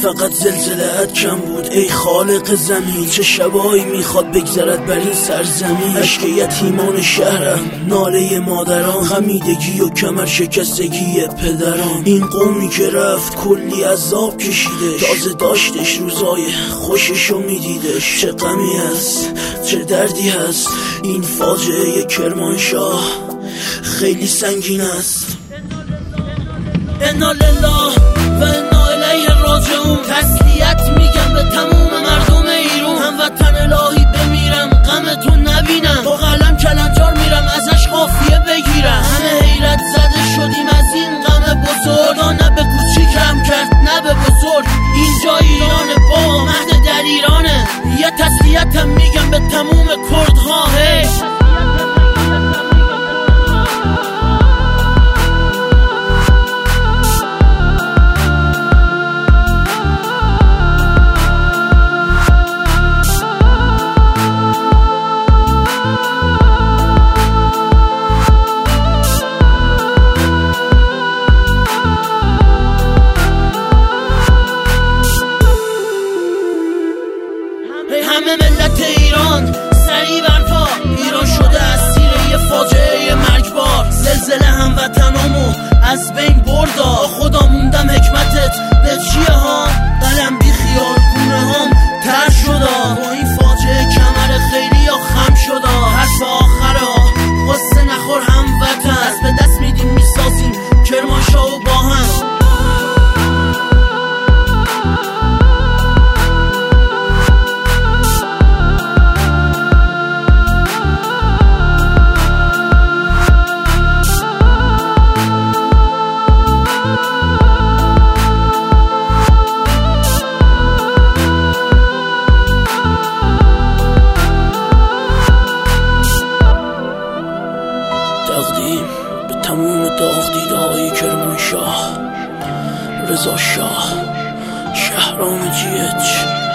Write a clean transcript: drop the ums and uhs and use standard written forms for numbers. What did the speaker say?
فقط زلزله‌ات کم بود ای خالق زمین. چه شبایی میخواد بگذرد بر این سرزمین. اشک یتیمان شهرم، ناله مادران، غمیدگی و کمر شکستگی پدران. این قومی که رفت کلی عذاب کشیدش، تازه داشتش روزای خوششو میدیدش. چه غمی هست، چه دردی هست، این فاجعه کرمانشاه خیلی سنگین است. انا لله و انا الیه راجعون. تسلیت میگم به تموم مردم ایران. هموطن الهی بمیرم غمتون نبینم، با قلم کلنجار میرم ازش قافیه بگیرم. همه حیرت زده شدیم از این غم بزرگ، نه به کوچیکم کرد نه به بزرگ. اینجا ایرانه با مهد در ایرانه. یه تسلیتم میگم به تموم کردها. همه ملت ایران سری برپا، ایران شده اسیر یه فاجعه مرگبار. زلزله هموطنامو از بین بردا، خدا موندم حکمتت به چیه ها. دلم بی خیال گونه هم تر شدا، با این فاجعه کمر خیلی یا خم شدا. حرف آخره قصه نخور هموطن، به دست میدیم میسازیم کرمانشاه و با هم. تقدیم به تموم داغ دیده های کرمانشاه، رضا شاه، شهرام جیهچ.